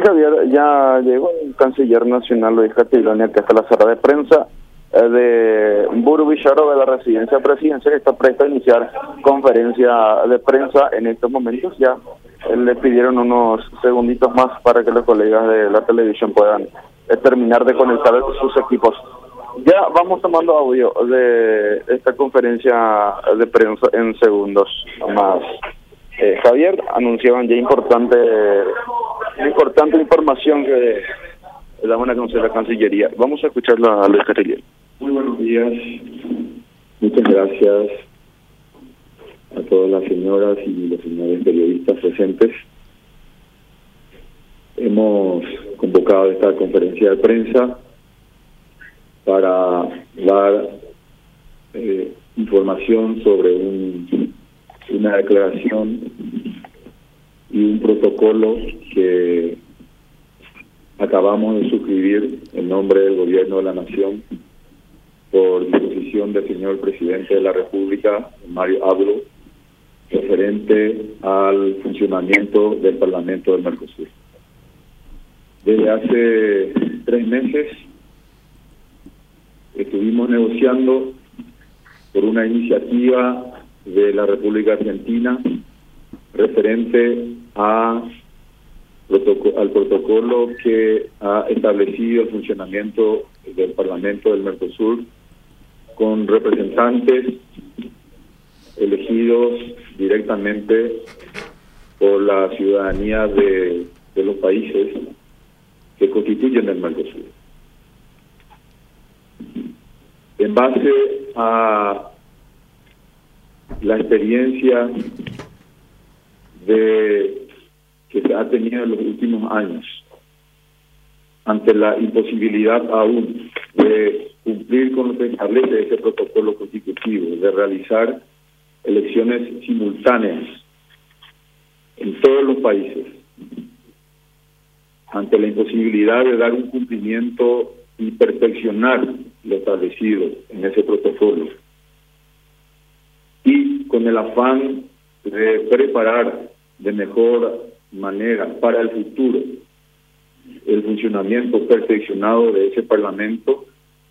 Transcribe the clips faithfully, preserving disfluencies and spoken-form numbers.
Javier, ya llegó el canciller nacional Luis Castiglione, que hasta la sala de prensa eh, de Buru Villarro de la residencia presidencial, que está presta a iniciar conferencia de prensa en estos momentos. Ya eh, le pidieron unos segunditos más para que los colegas de la televisión puedan eh, terminar de conectar sus equipos. Ya vamos tomando audio de esta conferencia de prensa en segundos más. Eh, Javier, anunciaban ya importante importante información que daban a conocer la Cancillería. Vamos a escucharla a Luis Castiglione. Muy buenos días, muchas gracias a todas las señoras y los señores periodistas presentes. Hemos convocado esta conferencia de prensa para dar eh, información sobre un una declaración y un protocolo que acabamos de suscribir en nombre del Gobierno de la Nación por disposición del señor Presidente de la República, Mario Abdo, referente al funcionamiento del Parlamento del Mercosur. Desde hace tres meses estuvimos negociando por una iniciativa de la República Argentina referente a protoco- al protocolo que ha establecido el funcionamiento del Parlamento del Mercosur con representantes elegidos directamente por la ciudadanía de, de los países que constituyen el Mercosur. En base a la experiencia de que se ha tenido en los últimos años, ante la imposibilidad aún de cumplir con lo que establece ese protocolo constitutivo, de realizar elecciones simultáneas en todos los países, ante la imposibilidad de dar un cumplimiento y perfeccionar lo establecido en ese protocolo, y con el afán de preparar de mejor manera para el futuro el funcionamiento perfeccionado de ese Parlamento,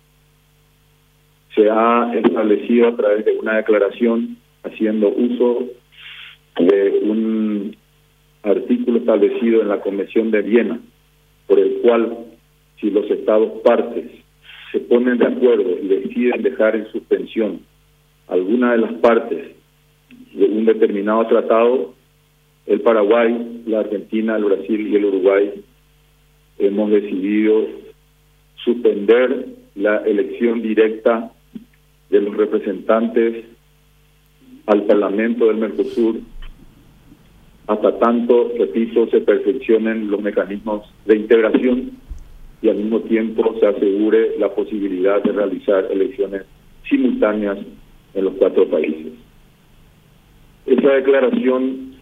se ha establecido a través de una declaración haciendo uso de un artículo establecido en la Convención de Viena, por el cual si los Estados partes se ponen de acuerdo y deciden dejar en suspensión alguna de las partes de un determinado tratado, el Paraguay, la Argentina, el Brasil y el Uruguay hemos decidido suspender la elección directa de los representantes al Parlamento del Mercosur hasta tanto, repito, se perfeccionen los mecanismos de integración y al mismo tiempo se asegure la posibilidad de realizar elecciones simultáneas en los cuatro países. Esa declaración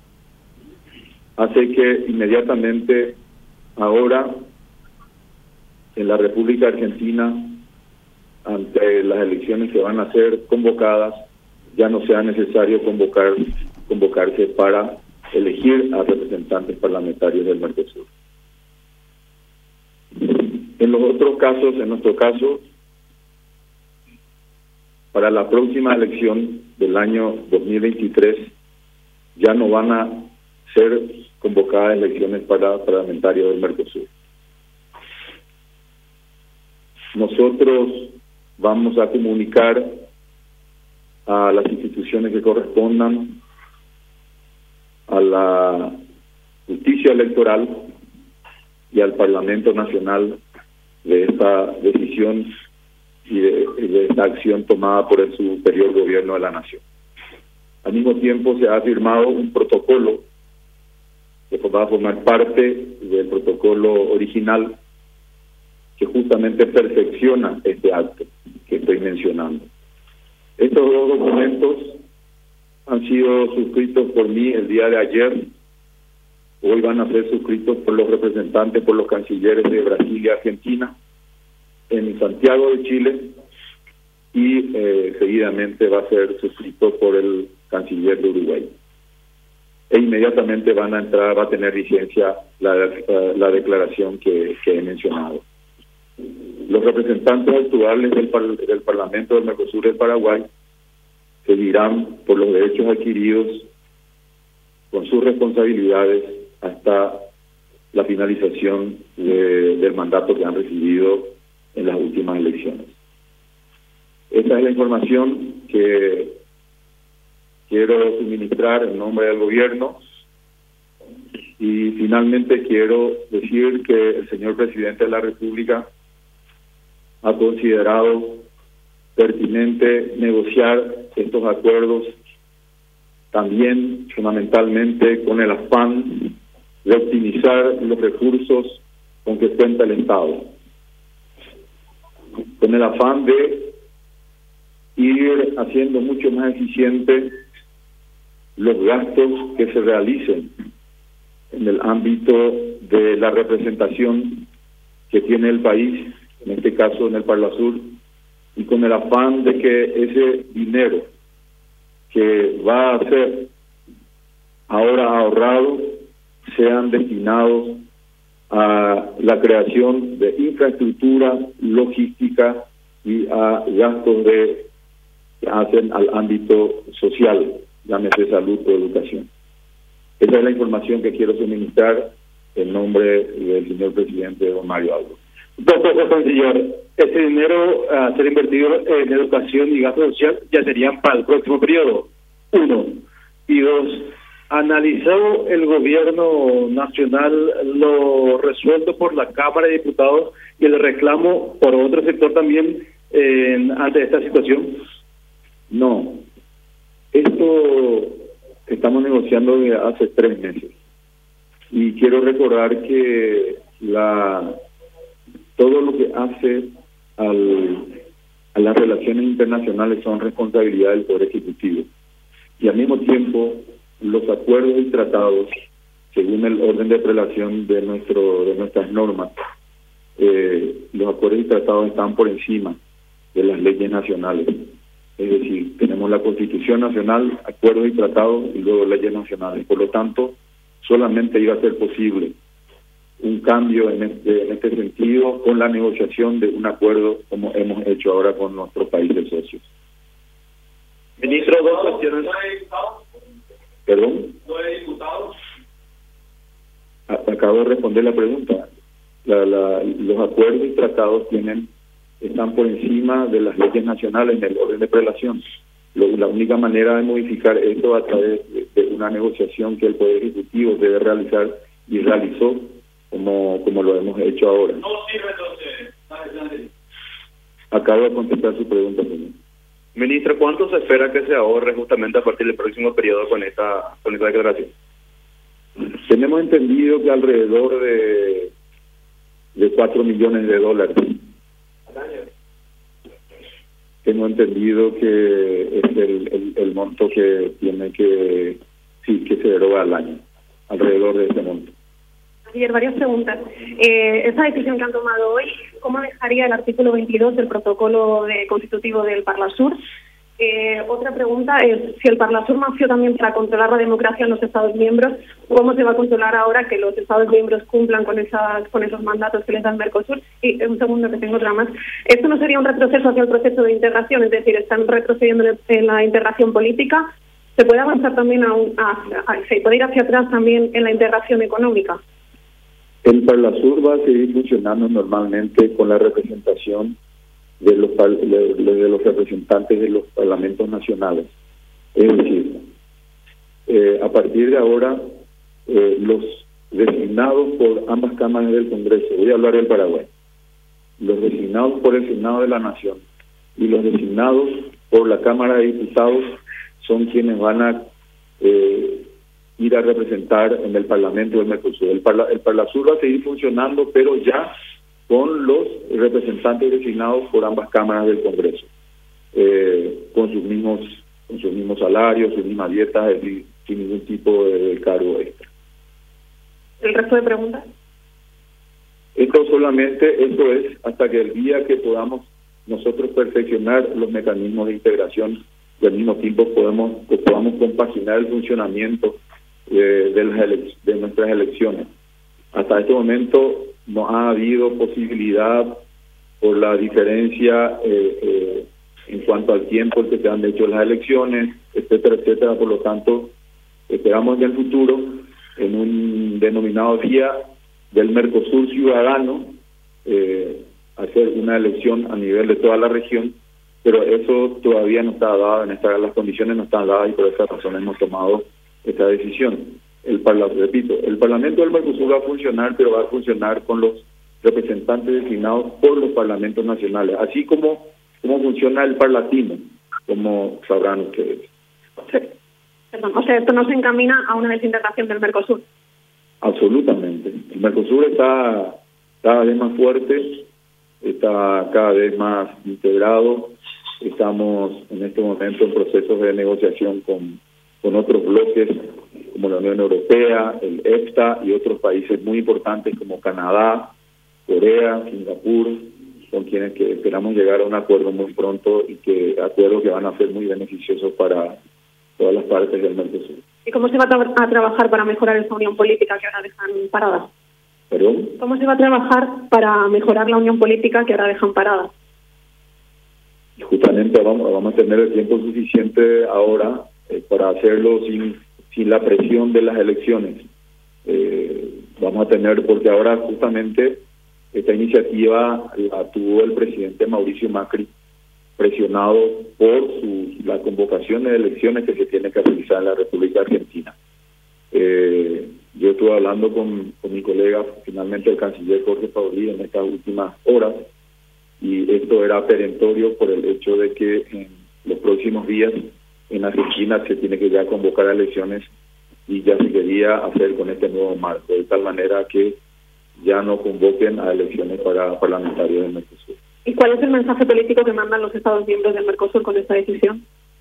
hace que inmediatamente ahora en la República Argentina, ante las elecciones que van a ser convocadas, ya no sea necesario convocar convocarse para elegir a representantes parlamentarios del Mercosur. En los otros casos, en nuestro caso, para la próxima elección del año dos mil veintitrés ya no van a ser convocadas elecciones para parlamentarios del Mercosur. Nosotros vamos a comunicar a las instituciones que correspondan, a la justicia electoral y al Parlamento Nacional de esta decisión y de, de esta acción tomada por el superior gobierno de la nación. Al mismo tiempo se ha firmado un protocolo que va a formar parte del protocolo original que justamente perfecciona este acto que estoy mencionando. Estos dos documentos han sido suscritos por mí el día de ayer. Hoy van a ser suscritos por los representantes, por los cancilleres de Brasil y Argentina, en Santiago de Chile, y eh, seguidamente va a ser suscrito por el canciller de Uruguay. e inmediatamente van a entrar, va a tener vigencia la, la, la declaración que, que he mencionado. Los representantes actuales del, par, del Parlamento del Mercosur del Paraguay seguirán por los derechos adquiridos con sus responsabilidades hasta la finalización de, del mandato que han recibido en las últimas elecciones. Esta es la información que quiero suministrar en nombre del gobierno, y finalmente quiero decir que el señor presidente de la República ha considerado pertinente negociar estos acuerdos también fundamentalmente con el afán de optimizar los recursos con que cuenta el Estado, con el afán de ir haciendo mucho más eficiente los gastos que se realicen en el ámbito de la representación que tiene el país, en este caso en el Parlasur, y con el afán de que ese dinero que va a ser ahora ahorrado sean destinados a la creación de infraestructura logística y a gastos de que hacen al ámbito social, llámese salud o educación. Esa es la información que quiero suministrar en nombre del señor presidente don Mario Aldo. Doctor Canciller, este dinero a ser invertido en educación y gasto social ya serían para el próximo periodo, uno. Y dos, ¿analizó el gobierno nacional lo resuelto por la Cámara de Diputados y el reclamo por otro sector también eh, ante esta situación? No, esto estamos negociando desde hace tres meses y quiero recordar que la todo lo que hace al, a las relaciones internacionales son responsabilidad del Poder Ejecutivo, y al mismo tiempo los acuerdos y tratados, según el orden de prelación de nuestro de nuestras normas, eh, los acuerdos y tratados están por encima de las leyes nacionales. Es decir, tenemos la Constitución Nacional, acuerdos y tratados y luego leyes nacionales. Por lo tanto, solamente iba a ser posible un cambio en este, en este sentido con la negociación de un acuerdo como hemos hecho ahora con nuestros países socios. Ministro, dos cuestiones. ¿Perdón? ¿No hay diputados? Acabo de responder la pregunta. La, la, los acuerdos y tratados tienen están por encima de las leyes nacionales en el orden de prelación. Lo, la única manera de modificar esto a través de, de una negociación que el Poder Ejecutivo debe realizar y realizó como como lo hemos hecho ahora. No sirve entonces. Acabo de contestar su pregunta, señor. Ministro, ¿cuánto se espera que se ahorre justamente a partir del próximo periodo con esta con esta declaración? Tenemos entendido que alrededor de de cuatro millones de dólares. Tengo entendido que es el, el, el monto que tiene que sí que se deroga al año, alrededor de ese monto. Ayer varias preguntas. Eh, esa decisión que han tomado hoy, ¿cómo dejaría el artículo veintidós del protocolo de constitutivo del Parlasur? Eh, otra pregunta es, si el Parlasur nació también para controlar la democracia en los Estados miembros, ¿cómo se va a controlar ahora que los Estados miembros cumplan con esas con esos mandatos que les da el Mercosur? Y un segundo, que tengo otra más. ¿Esto no sería un retroceso hacia el proceso de integración? Es decir, ¿están retrocediendo en la integración política? ¿Se puede avanzar también a, un, a, a se puede ir hacia atrás también en la integración económica? El Parlasur va a seguir funcionando normalmente con la representación de los de, de los representantes de los parlamentos nacionales. Es decir, eh, a partir de ahora, eh, los designados por ambas cámaras del Congreso, voy a hablar del Paraguay, los designados por el Senado de la Nación y los designados por la Cámara de Diputados son quienes van a eh, ir a representar en el Parlamento del Mercosur. El, Parla, el Parlasur va a seguir funcionando, pero ya con los representantes designados por ambas cámaras del Congreso, eh, con sus mismos con sus mismos salarios, sus mismas dietas, es decir, sin ningún tipo de, de cargo extra. ¿El resto de preguntas? Esto solamente, esto es hasta que el día que podamos nosotros perfeccionar los mecanismos de integración y al mismo tiempo podemos que podamos compaginar el funcionamiento de, de, las ele de nuestras elecciones. Hasta este momento no ha habido posibilidad por la diferencia eh, eh, en cuanto al tiempo en que se han hecho las elecciones, etcétera, etcétera. Por lo tanto, esperamos en el futuro, en un denominado día del Mercosur ciudadano, eh, hacer una elección a nivel de toda la región, pero eso todavía no está dado, en esta, las condiciones no están dadas y por esa razón hemos tomado esta decisión. El Parlamento, repito, el Parlamento del Mercosur va a funcionar, pero va a funcionar con los representantes designados por los parlamentos nacionales, así como, como funciona el Parlatino, como sabrán ustedes. Sí. Perdón, o sea, esto no se encamina a una desintegración del Mercosur. Absolutamente. El Mercosur está cada vez más fuerte, está cada vez más integrado. Estamos en este momento en procesos de negociación con, con otros bloques como la Unión Europea, el EFTA y otros países muy importantes como Canadá, Corea, Singapur, con quienes que esperamos llegar a un acuerdo muy pronto y que acuerdos que van a ser muy beneficiosos para todas las partes del Mercosur. ¿Y cómo se va a, tra a trabajar para mejorar esa unión política que ahora dejan parada? ¿Perdón? ¿Cómo se va a trabajar para mejorar la unión política que ahora dejan parada? Justamente vamos, vamos a tener el tiempo suficiente ahora eh, para hacerlo sin, sin la presión de las elecciones. Eh, vamos a tener, porque ahora justamente esta iniciativa la tuvo el presidente Mauricio Macri, presionado por su, la convocación de elecciones que se tiene que realizar en la República Argentina. Eh, yo estuve hablando con, con mi colega, finalmente el canciller Jorge Paoli, en estas últimas horas, y esto era perentorio por el hecho de que en los próximos días en Argentina se tiene que ya convocar a elecciones y ya se quería hacer con este nuevo marco, de tal manera que ya no convoquen a elecciones para parlamentarios del Mercosur. ¿Y cuál es el mensaje político que mandan los Estados miembros del Mercosur con esta decisión?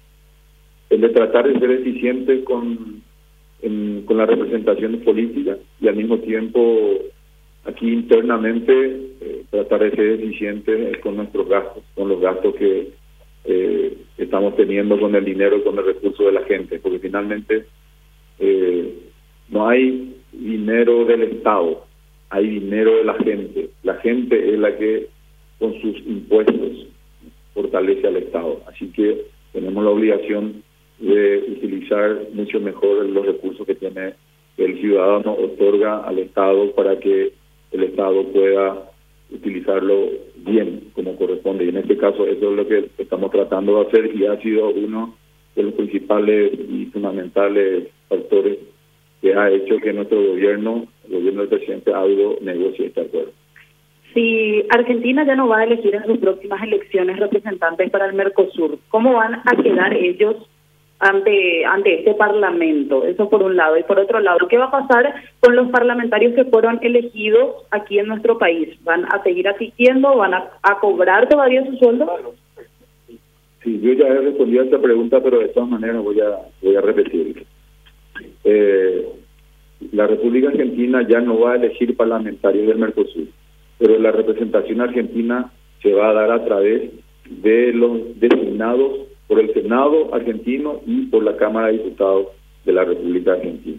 El de tratar de ser eficientes con, en, con la representación política y al mismo tiempo aquí internamente eh, tratar de ser eficientes con nuestros gastos, con los gastos que eh, estamos teniendo con el dinero y con el recurso de la gente, porque finalmente eh, no hay dinero del Estado, hay dinero de la gente. La gente es la que con sus impuestos fortalece al Estado. Así que tenemos la obligación de utilizar mucho mejor los recursos que tiene el ciudadano, otorga al Estado para que el Estado pueda utilizarlo bien, como corresponde. Y en este caso eso es lo que estamos tratando de hacer y ha sido uno de los principales y fundamentales factores que ha hecho que nuestro gobierno, el gobierno del presidente Aldo, negocie este acuerdo. Si Argentina ya no va a elegir en sus próximas elecciones representantes para el Mercosur, ¿cómo van a quedar ellos ante ante este Parlamento? Eso por un lado. Y por otro lado, ¿qué va a pasar con los parlamentarios que fueron elegidos aquí en nuestro país? ¿Van a seguir asistiendo? ¿Van a, a cobrar todavía su sueldo? Sí, yo ya he respondido a esta pregunta, pero de todas maneras voy a, voy a repetir. Eh, la República Argentina ya no va a elegir parlamentarios del Mercosur, pero la representación argentina se va a dar a través de los designados por el Senado argentino y por la Cámara de Diputados de la República Argentina.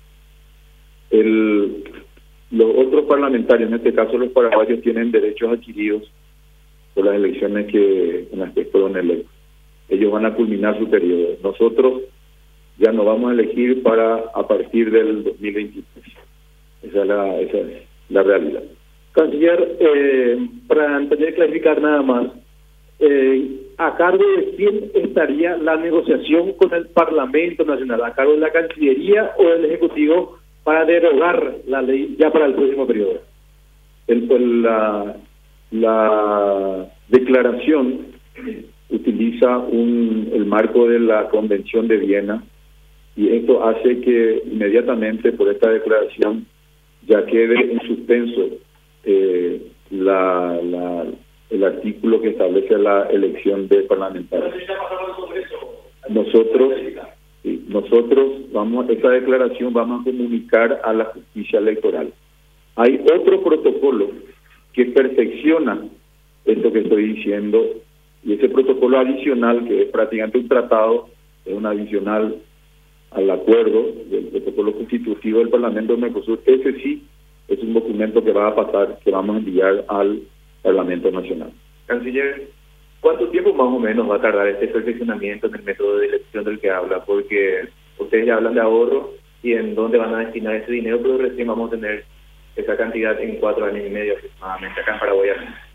El, los otros parlamentarios, en este caso los paraguayos, tienen derechos adquiridos por las elecciones que en las que fueron electos. Ellos van a culminar su periodo. Nosotros ya no vamos a elegir para a partir del dos mil veintitrés. Esa es la, esa es la realidad. Canciller, eh, para antes de clarificar nada más, eh, ¿a cargo de quién estaría la negociación con el Parlamento Nacional? ¿A cargo de la Cancillería o del Ejecutivo para derogar la ley ya para el próximo periodo? El, el, la, la declaración utiliza un, el marco de la Convención de Viena y esto hace que inmediatamente por esta declaración ya quede en suspenso eh, la, la, el artículo que establece la elección de parlamentarios. Nosotros, sí, nosotros vamos, esa declaración vamos a comunicar a la justicia electoral. Hay otro protocolo que perfecciona esto que estoy diciendo, y ese protocolo adicional, que es prácticamente un tratado, es un adicional al acuerdo del protocolo constitutivo del Parlamento del Mercosur. Ese sí es un documento que va a pasar, que vamos a enviar al Parlamento Nacional. Canciller, ¿cuánto tiempo más o menos va a tardar este perfeccionamiento en el método de elección del que habla? Porque ustedes ya hablan de ahorro y en dónde van a destinar ese dinero, pero recién vamos a tener esa cantidad en cuatro años y medio aproximadamente acá en Paraguay.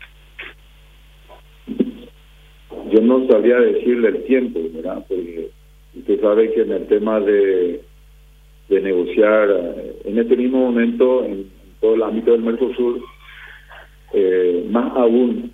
Yo no sabría decirle el tiempo, ¿verdad? Porque usted sabe que en el tema de, de negociar, en este mismo momento, en, en todo el ámbito del Mercosur, eh, más aún,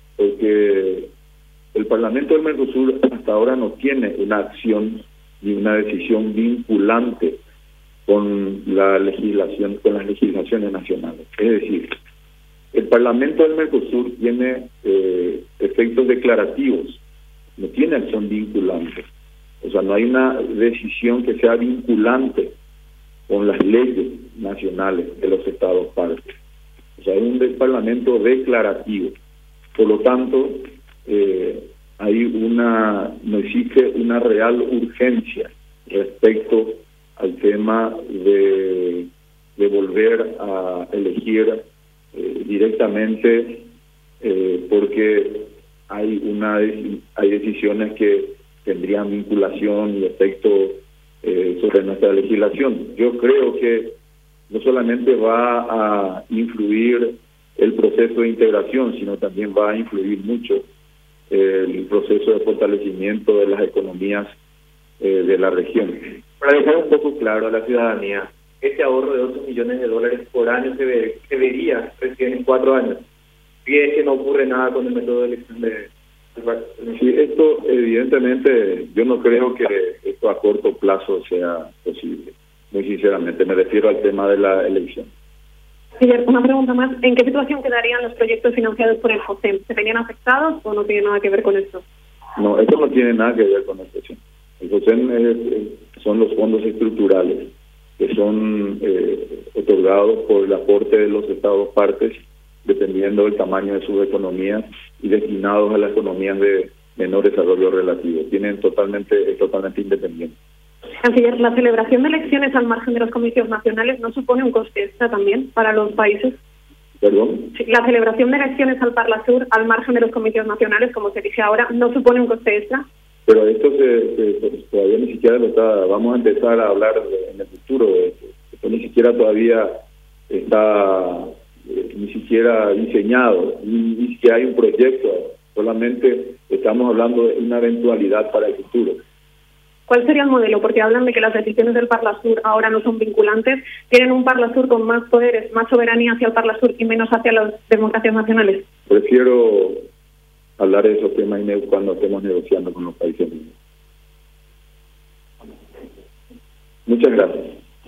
porque el Parlamento del Mercosur hasta ahora no tiene una acción ni una decisión vinculante con la legislación, con las legislaciones nacionales. Es decir, el Parlamento del Mercosur tiene eh, efectos declarativos, no tiene acción vinculante. O sea, no hay una decisión que sea vinculante con las leyes nacionales de los estados partes. O sea, es un Parlamento declarativo. Por lo tanto, eh, hay una, no existe una real urgencia respecto al tema de, de volver a elegir eh, directamente, eh, porque hay una hay decisiones que tendrían vinculación y efecto eh, sobre nuestra legislación. Yo creo que no solamente va a influir el proceso de integración, sino también va a influir mucho el proceso de fortalecimiento de las economías eh, de la región. Para dejar un poco claro a la ciudadanía, este ahorro de ocho millones de dólares por año se, ve, se vería recién en cuatro años. Si es que no ocurre nada con el método de elección de... Sí, esto evidentemente, yo no creo que esto a corto plazo sea posible. Muy sinceramente, me refiero al tema de la elección. Señor, una pregunta más. ¿En qué situación quedarían los proyectos financiados por el FOSEM? ¿Se verían afectados o no tiene nada que ver con esto? No, esto no tiene nada que ver con esto. El FOSEM es, es, son los fondos estructurales que son eh, otorgados por el aporte de los estados partes, dependiendo del tamaño de sus economías y destinados a las economías de menor desarrollo relativo. Tienen totalmente, es totalmente independiente. Canciller, ¿la celebración de elecciones al margen de los comicios nacionales no supone un coste extra también para los países? ¿Perdón? La celebración de elecciones al Parlasur al margen de los comicios nacionales, como se dice ahora, ¿no supone un coste extra? Pero esto se, se, todavía ni siquiera lo está, vamos a empezar a hablar de, en el futuro de esto. Esto ni siquiera todavía está eh, ni siquiera diseñado, ni, ni siquiera hay un proyecto, solamente estamos hablando de una eventualidad para el futuro. ¿Cuál sería el modelo? Porque hablan de que las decisiones del Parlasur ahora no son vinculantes. ¿Tienen un Parlasur con más poderes, más soberanía hacia el Parlasur y menos hacia las democracias nacionales? Prefiero hablar de esos temas cuando estemos negociando con los países mismos. Muchas gracias.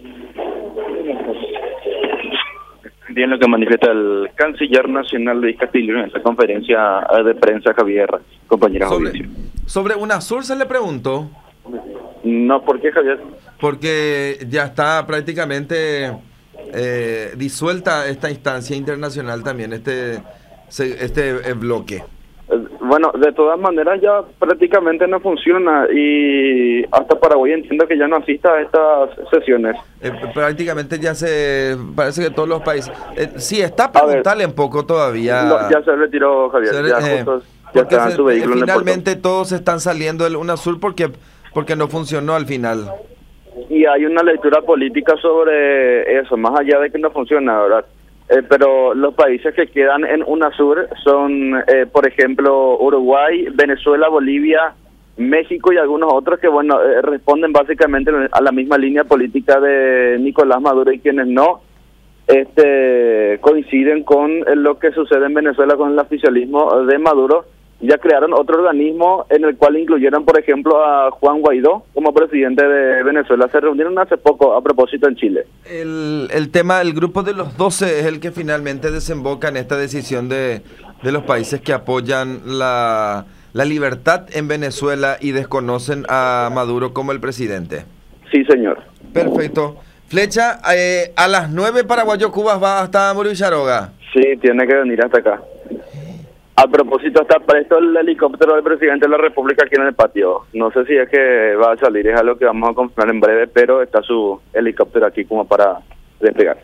Bien lo que manifiesta el canciller nacional Luis Castillo en esta conferencia de prensa, Javier, compañera. Sobre, sobre UNASUR se le preguntó. No, ¿por qué, Javier? Porque ya está prácticamente eh, disuelta esta instancia internacional también, este, este bloque. Bueno, de todas maneras ya prácticamente no funciona y hasta Paraguay entiendo que ya no asista a estas sesiones. Eh, prácticamente ya se, parece que todos los países... Eh, sí, está para preguntarle un poco todavía. No, ya se retiró, Javier, se, ya eh, justo ya está en su vehículo. Eh, finalmente todos están saliendo del UNASUR porque, porque no funcionó al final. Y hay una lectura política sobre eso, más allá de que no funciona, ¿verdad? Eh, pero los países que quedan en UNASUR son, eh, por ejemplo, Uruguay, Venezuela, Bolivia, México y algunos otros que, bueno, eh, responden básicamente a la misma línea política de Nicolás Maduro, y quienes no este, coinciden con lo que sucede en Venezuela con el oficialismo de Maduro. Ya crearon otro organismo en el cual incluyeron, por ejemplo, a Juan Guaidó como presidente de Venezuela. Se reunieron hace poco a propósito en Chile. El, el tema del grupo de los doce es el que finalmente desemboca en esta decisión de, de los países que apoyan la, la libertad en Venezuela y desconocen a Maduro como el presidente. Sí, señor. Perfecto. Flecha, eh, a las nueve Paraguayo Cubas va hasta Muro Villaroga. Sí, tiene que venir hasta acá. A propósito, está presto el helicóptero del presidente de la República aquí en el patio. No sé si es que va a salir, es algo que vamos a confirmar en breve, pero está su helicóptero aquí como para despegar.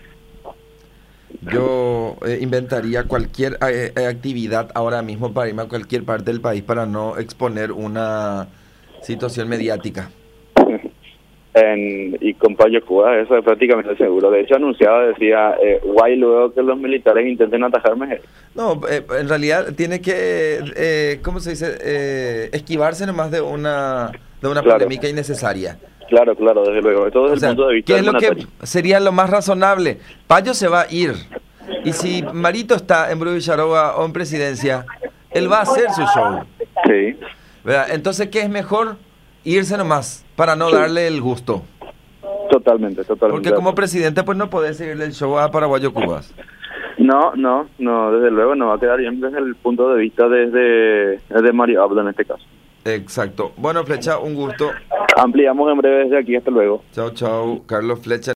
Yo eh, inventaría cualquier eh, actividad ahora mismo para irme a cualquier parte del país para no exponer una situación mediática. En, y con Payo Cuba, eso es prácticamente seguro. De hecho, anunciaba, decía, eh, guay luego que los militares intenten atajarme. No, eh, en realidad tiene que, eh, ¿cómo se dice? Eh, esquivarse nomás de una, de una Claro. polémica innecesaria. Claro, claro, desde luego. Todo desde O sea, el punto de vista ¿qué es del lo que mandatario. sería lo más razonable? Payo se va a ir. Y si Marito está en Bruvillarova o en presidencia, él va a hacer su show. Sí, ¿Verdad? Entonces, ¿qué es mejor? Irse nomás, para no Sí. darle el gusto. totalmente, totalmente. Porque como presidente, pues no podés seguirle el show a Paraguayo Cubas. No, no, no, desde luego no va a quedar bien desde el punto de vista desde, desde Mario Abdo en este caso. Exacto. Bueno, Flecha, un gusto. Ampliamos en breve desde aquí, hasta luego. Chao, chao. Carlos Flecha.